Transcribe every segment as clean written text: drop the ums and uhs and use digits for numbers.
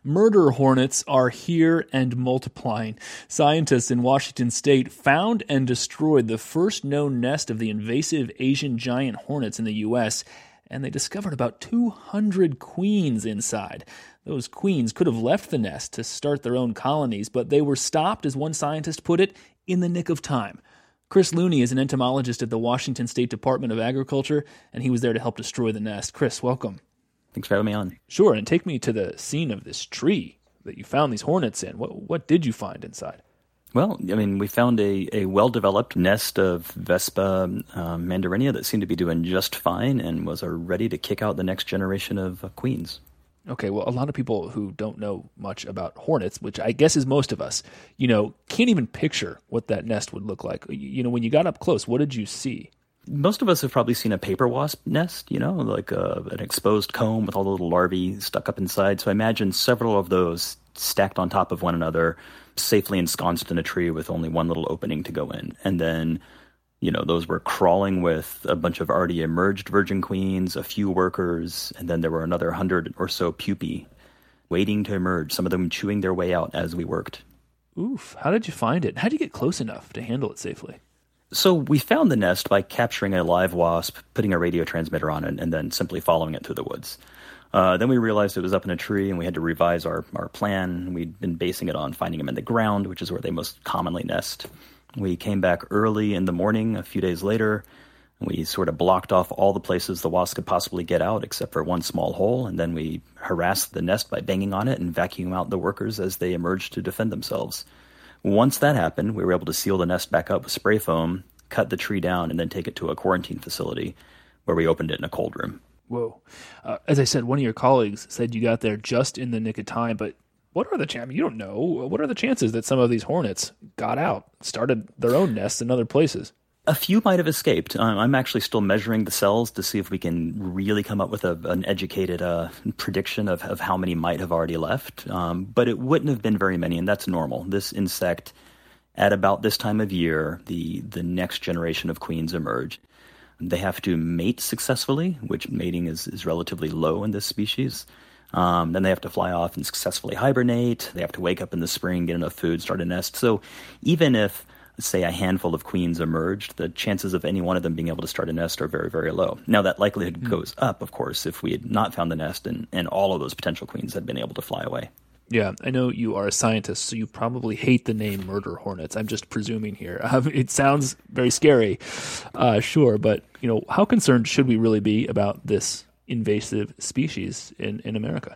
Murder hornets are here and multiplying. Scientists in Washington state found and destroyed the first known nest of the invasive Asian giant hornets in the U.S., and they discovered about 200 queens inside. Those queens could have left the nest to start their own colonies, but they were stopped, as one scientist put it, in the nick of time. Chris Looney is an entomologist at the Washington State Department of Agriculture, and he was there to help destroy the nest. Chris, welcome. Thanks for having me on. Sure, and take me to the scene of this tree that you found these hornets in. What did you find inside? Well, we found a well-developed nest of Vespa mandarinia that seemed to be doing just fine and was ready to kick out the next generation of queens. Okay, well, a lot of people who don't know much about hornets, which I guess is most of us, can't even picture what that nest would look like. When you got up close, what did you see? Most of us have probably seen a paper wasp nest, like an exposed comb with all the little larvae stuck up inside. So I imagine several of those stacked on top of one another, safely ensconced in a tree with only one little opening to go in. And then, those were crawling with a bunch of already emerged virgin queens, a few workers, and then there were another 100 or so pupae waiting to emerge, some of them chewing their way out as we worked. Oof. How did you find it? How did you get close enough to handle it safely? So we found the nest by capturing a live wasp, putting a radio transmitter on it, and then simply following it through the woods. Then we realized it was up in a tree, and we had to revise our plan. We'd been basing it on finding them in the ground, which is where they most commonly nest. We came back early in the morning a few days later. We sort of blocked off all the places the wasp could possibly get out, except for one small hole, and then we harassed the nest by banging on it and vacuuming out the workers as they emerged to defend themselves. Once that happened, we were able to seal the nest back up with spray foam, cut the tree down, and then take it to a quarantine facility where we opened it in a cold room. Whoa. As I said, one of your colleagues said you got there just in the nick of time, but what are the chances? You don't know. What are the chances that some of these hornets got out, started their own nests in other places? A few might have escaped. I'm actually still measuring the cells to see if we can really come up with an educated prediction of how many might have already left. But it wouldn't have been very many, and that's normal. This insect, at about this time of year, the next generation of queens emerge. They have to mate successfully, which mating is relatively low in this species. Then they have to fly off and successfully hibernate. They have to wake up in the spring, get enough food, start a nest. So even if, say, a handful of queens emerged, the chances of any one of them being able to start a nest are very, very low. Now, that likelihood goes up, of course, if we had not found the nest and all of those potential queens had been able to fly away. Yeah, I know you are a scientist, so you probably hate the name murder hornets. I'm just presuming here. It sounds very scary, sure, but how concerned should we really be about this invasive species in America?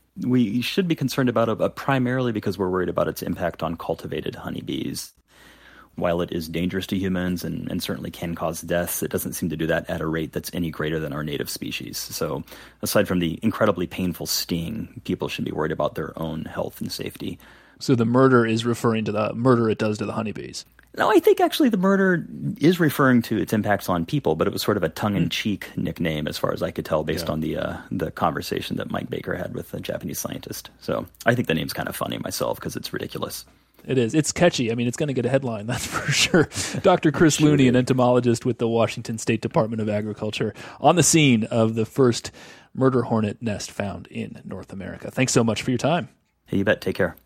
We should be concerned about it primarily because we're worried about its impact on cultivated honeybees. While it is dangerous to humans and certainly can cause deaths, it doesn't seem to do that at a rate that's any greater than our native species. So aside from the incredibly painful sting, people should be worried about their own health and safety. So the murder is referring to the murder it does to the honeybees? No, I think actually the murder is referring to its impacts on people, but it was sort of a tongue-in-cheek nickname as far as I could tell based on the conversation that Mike Baker had with a Japanese scientist. So I think the name's kind of funny myself because it's ridiculous. It is. It's catchy. I mean, it's going to get a headline, that's for sure. Dr. Chris Looney, an entomologist with the Washington State Department of Agriculture, on the scene of the first murder hornet nest found in North America. Thanks so much for your time. Hey, you bet. Take care.